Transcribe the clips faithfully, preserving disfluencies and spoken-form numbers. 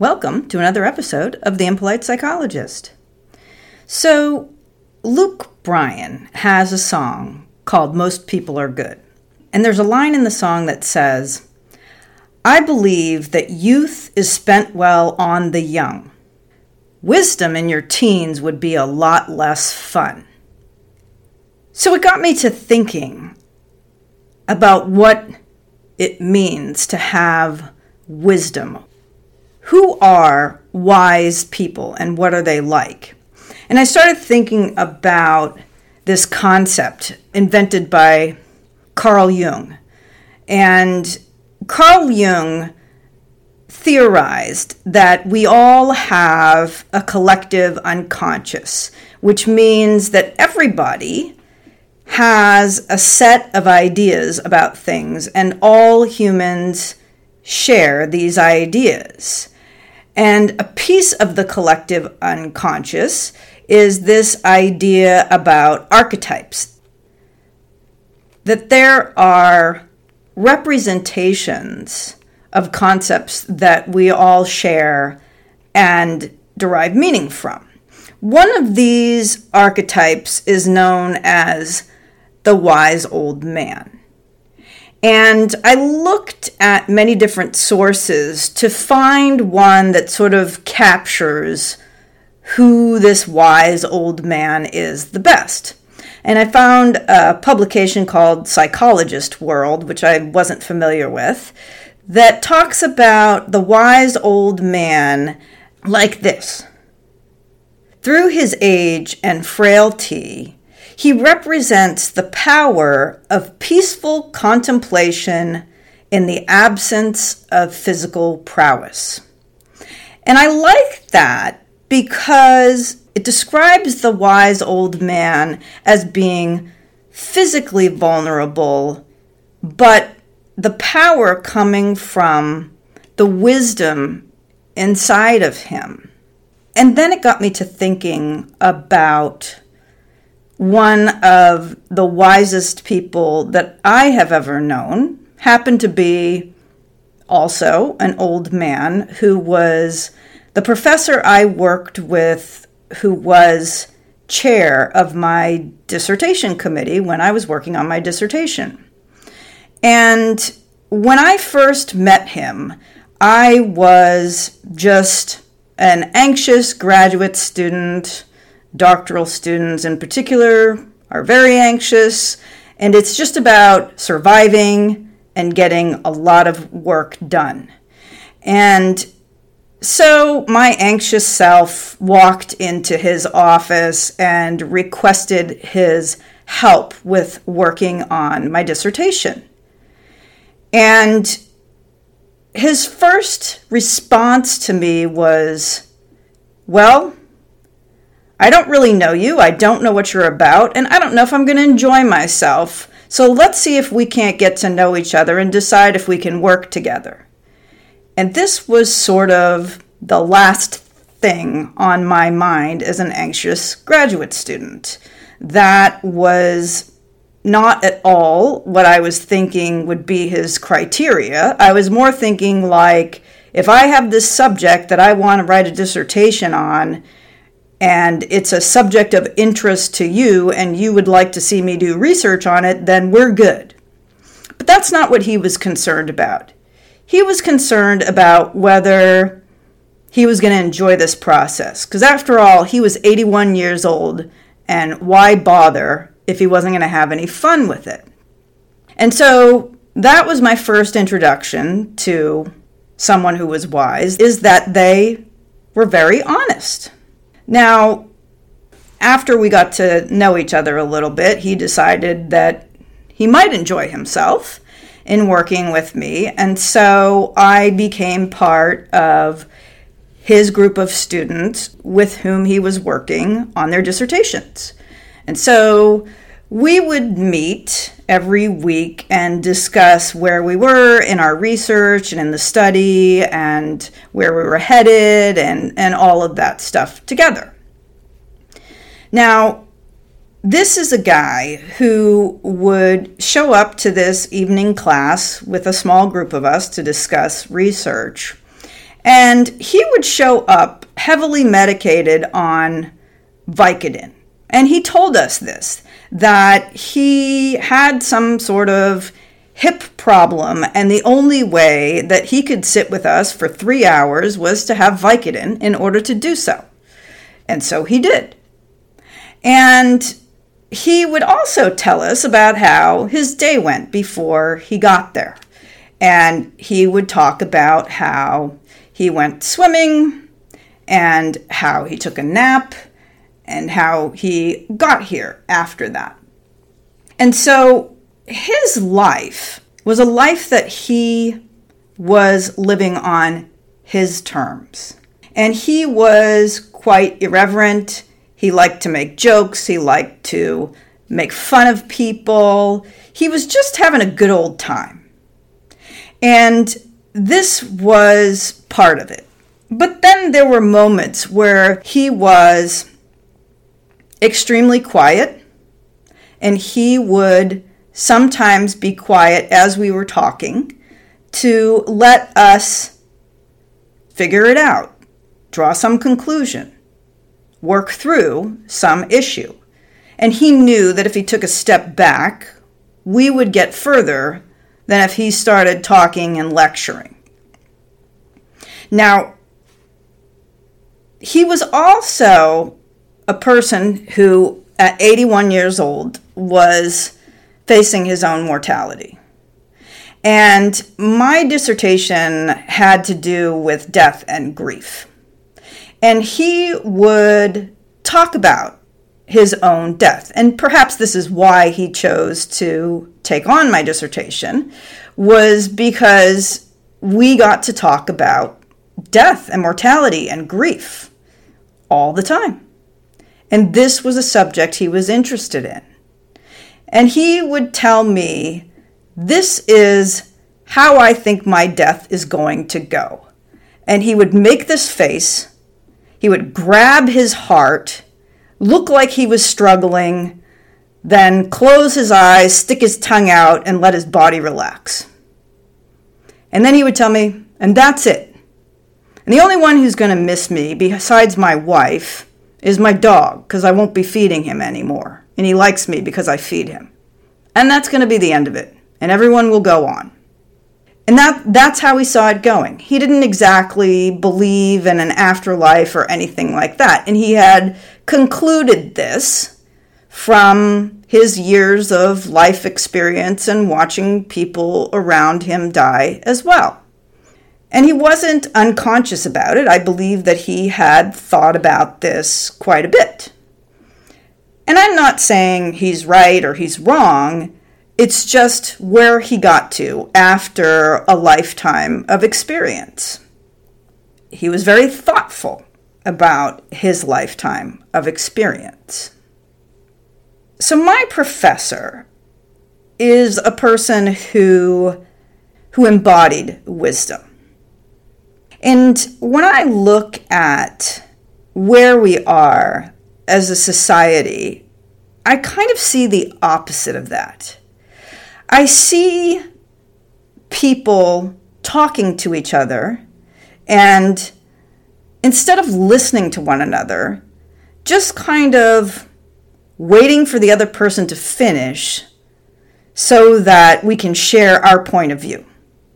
Welcome to another episode of The Impolite Psychologist. So, Luke Bryan has a song called Most People Are Good. And there's a line in the song that says, I believe that youth is spent well on the young. Wisdom in your teens would be a lot less fun. So it got me to thinking about what it means to have wisdom. Who are wise people and what are they like? And I started thinking about this concept invented by Carl Jung. And Carl Jung theorized that we all have a collective unconscious, which means that everybody has a set of ideas about things, and all humans share these ideas. And a piece of the collective unconscious is this idea about archetypes, that there are representations of concepts that we all share and derive meaning from. One of these archetypes is known as the wise old man. And I looked at many different sources to find one that sort of captures who this wise old man is the best. And I found a publication called Psychologist World, which I wasn't familiar with, that talks about the wise old man like this. Through his age and frailty, he represents the power of peaceful contemplation in the absence of physical prowess. And I like that because it describes the wise old man as being physically vulnerable, but the power coming from the wisdom inside of him. And then it got me to thinking about one of the wisest people that I have ever known, happened to be also an old man who was the professor I worked with, who was chair of my dissertation committee when I was working on my dissertation. And when I first met him, I was just an anxious graduate student. Doctoral students in particular are very anxious, and it's just about surviving and getting a lot of work done. And so my anxious self walked into his office and requested his help with working on my dissertation. And his first response to me was, well, I don't really know you, I don't know what you're about, and I don't know if I'm going to enjoy myself. So let's see if we can't get to know each other and decide if we can work together. And this was sort of the last thing on my mind as an anxious graduate student. That was not at all what I was thinking would be his criteria. I was more thinking like, if I have this subject that I want to write a dissertation on, and it's a subject of interest to you, and you would like to see me do research on it, then we're good. But that's not what he was concerned about. He was concerned about whether he was going to enjoy this process. Because after all, he was eighty-one years old, and why bother if he wasn't going to have any fun with it? And so that was my first introduction to someone who was wise, is that they were very honest. Now, after we got to know each other a little bit, he decided that he might enjoy himself in working with me, and so I became part of his group of students with whom he was working on their dissertations. And so we would meet every week and discuss where we were in our research and in the study and where we were headed and, and all of that stuff together. Now, this is a guy who would show up to this evening class with a small group of us to discuss research. And he would show up heavily medicated on Vicodin. And he told us this, that he had some sort of hip problem, and the only way that he could sit with us for three hours was to have Vicodin in order to do so. And so he did. And he would also tell us about how his day went before he got there. And he would talk about how he went swimming and how he took a nap and how he got here after that. And so his life was a life that he was living on his terms. And he was quite irreverent. He liked to make jokes. He liked to make fun of people. He was just having a good old time. And this was part of it. But then there were moments where he was extremely quiet, and he would sometimes be quiet as we were talking to let us figure it out, draw some conclusion, work through some issue. And he knew that if he took a step back, we would get further than if he started talking and lecturing. Now, he was also a person who, at eighty-one years old, was facing his own mortality. And my dissertation had to do with death and grief. And he would talk about his own death. And perhaps this is why he chose to take on my dissertation, was because we got to talk about death and mortality and grief all the time. And this was a subject he was interested in. And he would tell me, this is how I think my death is going to go. And he would make this face. He would grab his heart, look like he was struggling, then close his eyes, stick his tongue out, and let his body relax. And then he would tell me, and that's it. And the only one who's going to miss me, besides my wife, is my dog, because I won't be feeding him anymore. And he likes me because I feed him. And that's going to be the end of it. And everyone will go on. And that that's how he saw it going. He didn't exactly believe in an afterlife or anything like that. And he had concluded this from his years of life experience and watching people around him die as well. And he wasn't unconscious about it. I believe that he had thought about this quite a bit. And I'm not saying he's right or he's wrong. It's just where he got to after a lifetime of experience. He was very thoughtful about his lifetime of experience. So my professor is a person who, who embodied wisdom. And when I look at where we are as a society, I kind of see the opposite of that. I see people talking to each other and instead of listening to one another, just kind of waiting for the other person to finish so that we can share our point of view.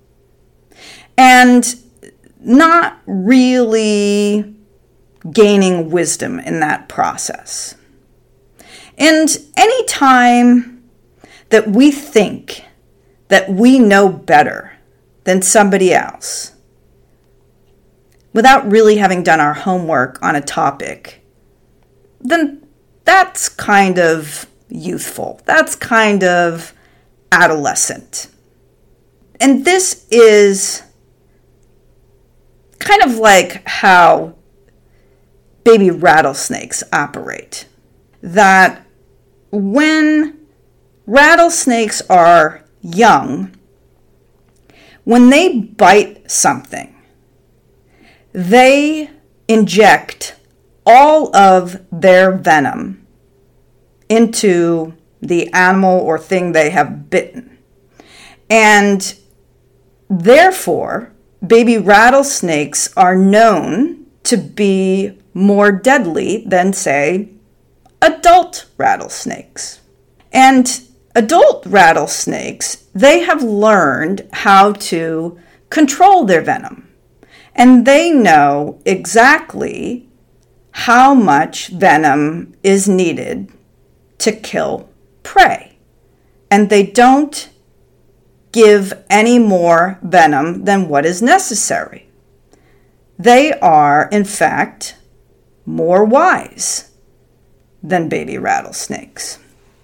And not really gaining wisdom in that process. And any time that we think that we know better than somebody else, without really having done our homework on a topic, then that's kind of youthful. That's kind of adolescent. And this is kind of like how baby rattlesnakes operate. That when rattlesnakes are young, when they bite something, they inject all of their venom into the animal or thing they have bitten. And therefore, baby rattlesnakes are known to be more deadly than, say, adult rattlesnakes. And adult rattlesnakes, they have learned how to control their venom. And they know exactly how much venom is needed to kill prey. And they don't give any more venom than what is necessary. They are, in fact, more wise than baby rattlesnakes.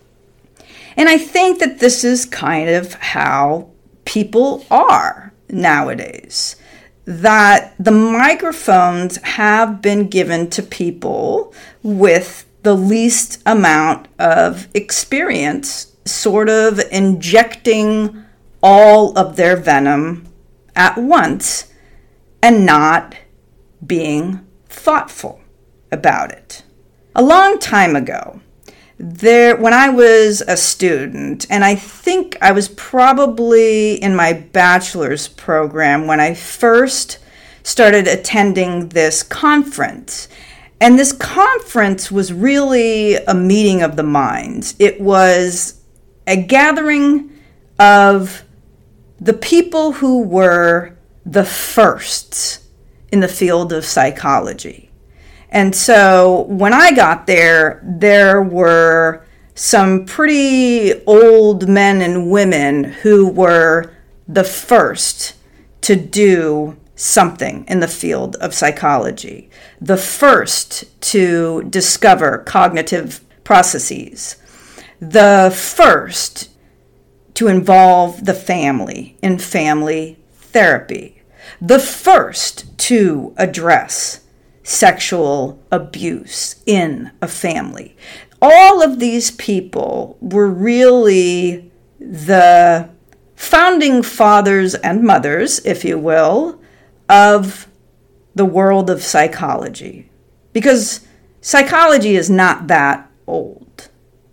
And I think that this is kind of how people are nowadays. That the microphones have been given to people with the least amount of experience, sort of injecting all of their venom at once and not being thoughtful about it. A long time ago, there, when I was a student, and I think I was probably in my bachelor's program when I first started attending this conference. And this conference was really a meeting of the minds. It was a gathering of the people who were the firsts in the field of psychology. And so when I got there, there were some pretty old men and women who were the first to do something in the field of psychology, the first to discover cognitive processes, the first to involve the family in family therapy, the first to address sexual abuse in a family. All of these people were really the founding fathers and mothers, if you will, of the world of psychology. Because psychology is not that old.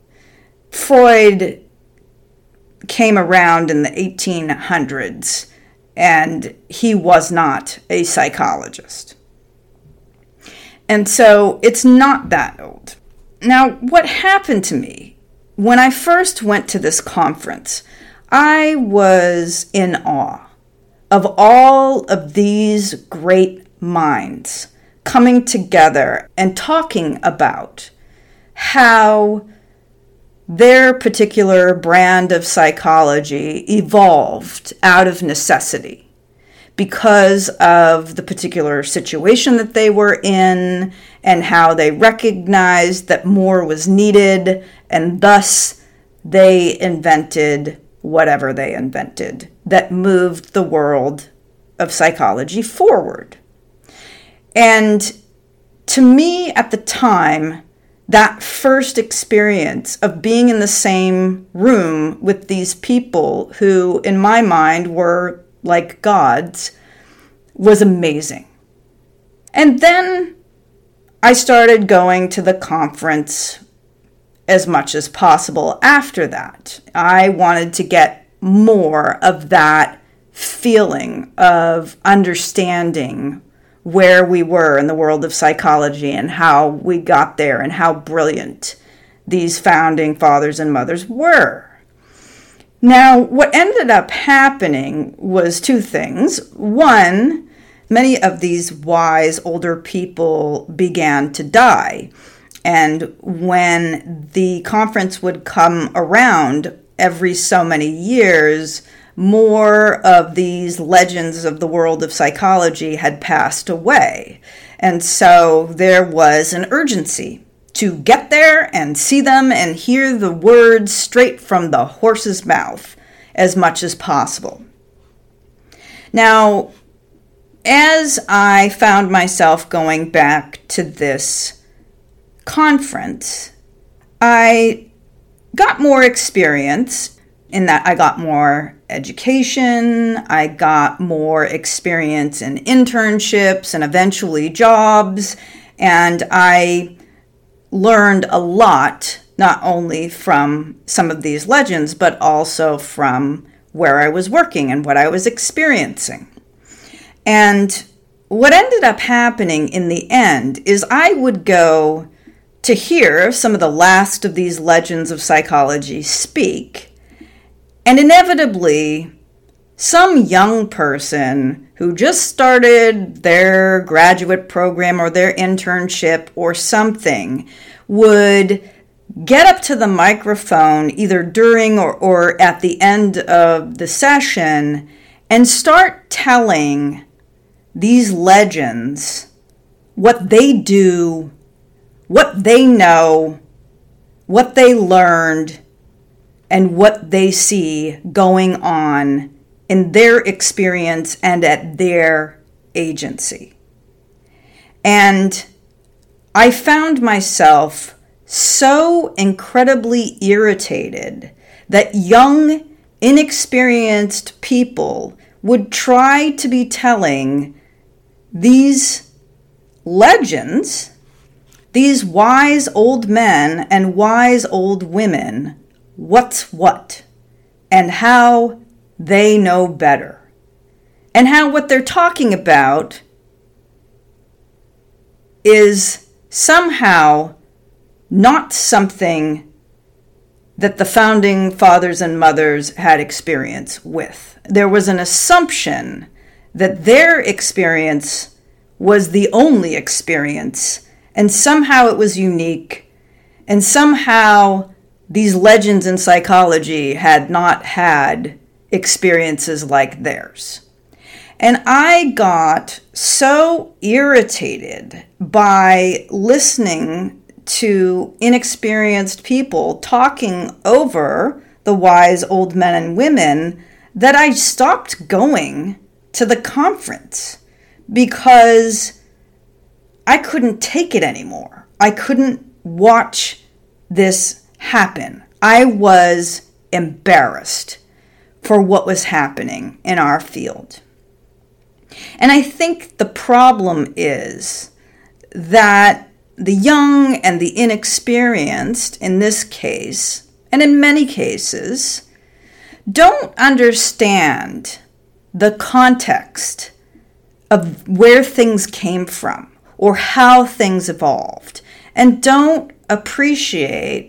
Freud came around in the eighteen hundreds, and he was not a psychologist. And so it's not that old. Now, what happened to me when I first went to this conference, I was in awe of all of these great minds coming together and talking about how their particular brand of psychology evolved out of necessity because of the particular situation that they were in and how they recognized that more was needed, and thus they invented whatever they invented that moved the world of psychology forward. And to me at the time, that first experience of being in the same room with these people who, in my mind, were like gods, was amazing. And then I started going to the conference as much as possible after that. I wanted to get more of that feeling of understanding where we were in the world of psychology and how we got there and how brilliant these founding fathers and mothers were. Now, what ended up happening was two things. One, many of these wise older people began to die. And when the conference would come around every so many years, more of these legends of the world of psychology had passed away. And so there was an urgency to get there and see them and hear the words straight from the horse's mouth as much as possible. Now, as I found myself going back to this conference, I got more experience in that I got more education, I got more experience in internships and eventually jobs, and I learned a lot, not only from some of these legends, but also from where I was working and what I was experiencing. And what ended up happening in the end is I would go to hear some of the last of these legends of psychology speak, and inevitably, some young person who just started their graduate program or their internship or something would get up to the microphone either during or, or at the end of the session and start telling these legends what they do, what they know, what they learned, and what they see going on in their experience and at their agency. And I found myself so incredibly irritated that young, inexperienced people would try to be telling these legends, these wise old men and wise old women, what's what, and how they know better, and how what they're talking about is somehow not something that the founding fathers and mothers had experience with. There was an assumption that their experience was the only experience, and somehow it was unique, and somehow these legends in psychology had not had experiences like theirs. And I got so irritated by listening to inexperienced people talking over the wise old men and women that I stopped going to the conference because I couldn't take it anymore. I couldn't watch this happen. I was embarrassed for what was happening in our field. And I think the problem is that the young and the inexperienced, in this case, and in many cases, don't understand the context of where things came from or how things evolved, and don't appreciate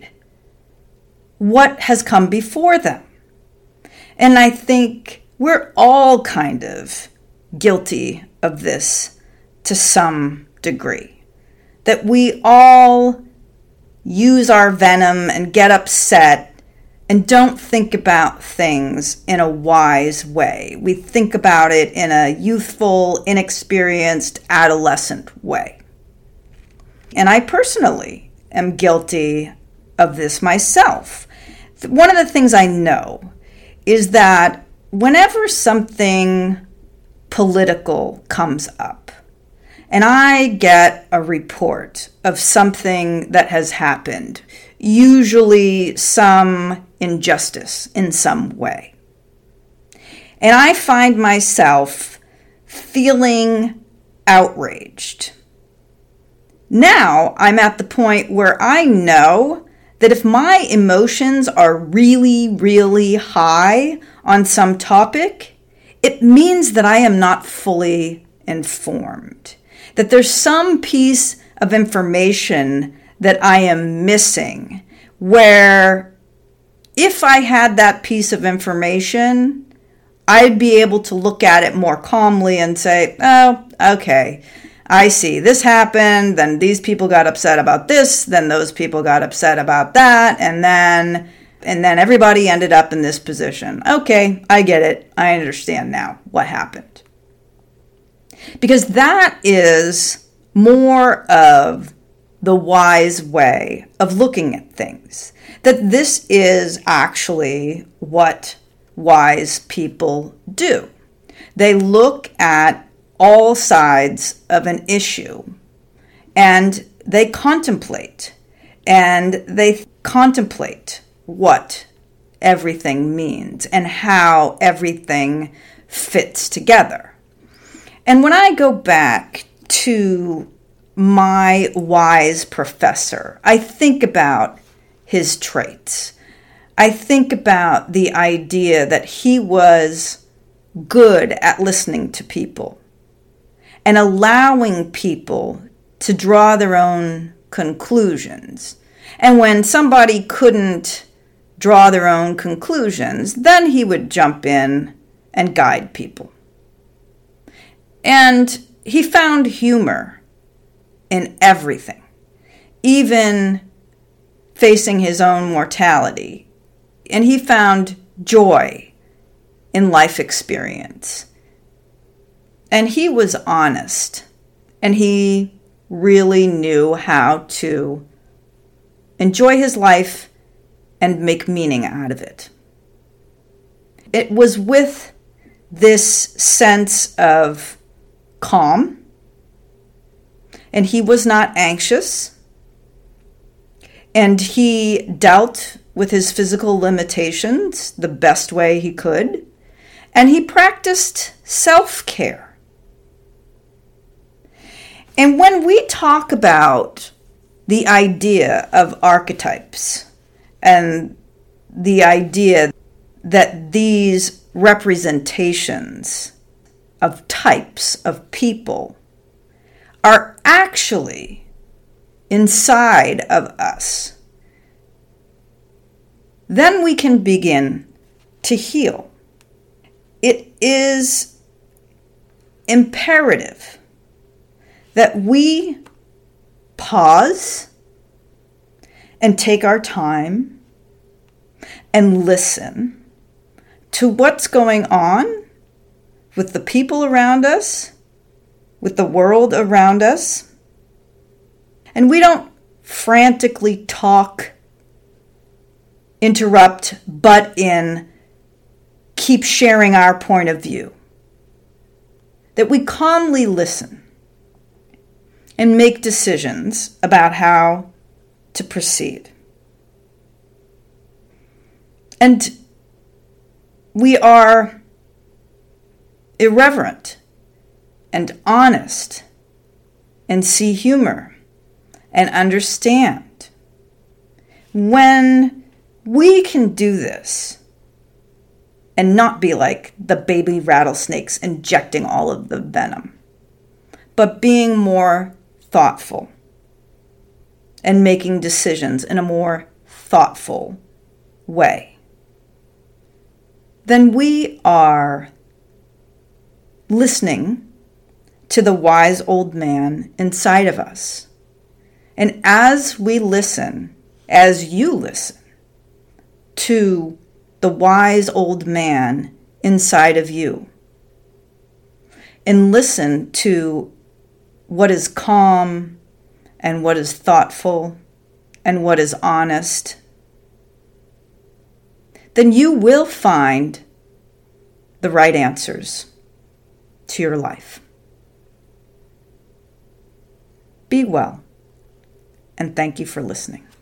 what has come before them. And I think we're all kind of guilty of this to some degree. That we all use our venom and get upset and don't think about things in a wise way. We think about it in a youthful, inexperienced, adolescent way. And I personally am guilty of this myself. One of the things I know is that whenever something political comes up, and I get a report of something that has happened, usually some injustice in some way, and I find myself feeling outraged. Now I'm at the point where I know that if my emotions are really, really high on some topic, it means that I am not fully informed. That there's some piece of information that I am missing, where if I had that piece of information, I'd be able to look at it more calmly and say, oh, okay, I see. This happened, then these people got upset about this, then those people got upset about that, and then and then everybody ended up in this position. Okay, I get it. I understand now what happened. Because that is more of the wise way of looking at things. That this is actually what wise people do. They look at all sides of an issue and they contemplate and they contemplate what everything means and how everything fits together. And when I go back to my wise professor, I think about his traits. I think about the idea that he was good at listening to people. and allowing people to draw their own conclusions. And when somebody couldn't draw their own conclusions, then he would jump in and guide people. And he found humor in everything, even facing his own mortality. And he found joy in life experience. And he was honest, and he really knew how to enjoy his life and make meaning out of it. It was with this sense of calm, and he was not anxious, and he dealt with his physical limitations the best way he could, and he practiced self-care. And when we talk about the idea of archetypes and the idea that these representations of types of people are actually inside of us, then we can begin to heal. It is imperative that we pause and take our time and listen to what's going on with the people around us, with the world around us. And we don't frantically talk, interrupt, butt in, keep sharing our point of view. That we calmly listen and make decisions about how to proceed. And we are irreverent and honest and see humor and understand. When we can do this and not be like the baby rattlesnakes injecting all of the venom, but being more thoughtful and making decisions in a more thoughtful way, then we are listening to the wise old man inside of us. And as we listen, as you listen to the wise old man inside of you, and listen to what is calm and what is thoughtful and what is honest, then you will find the right answers to your life. Be well, and thank you for listening.